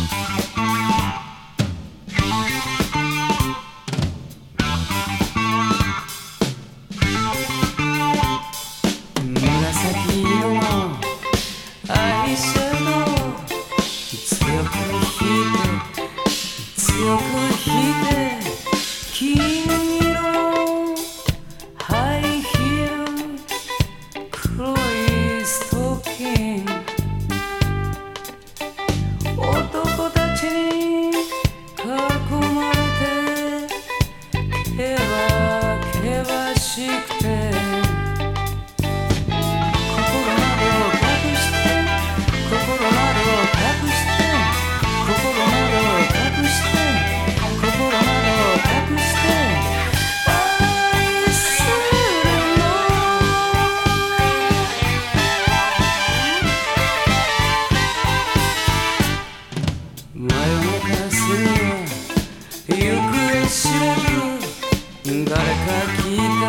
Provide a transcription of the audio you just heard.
紫色のアイシャドウ強く引いて強く引いて金色のハイヒール黒いストッキング男たちに囲まれて険しくて行方知れず誰か聞いた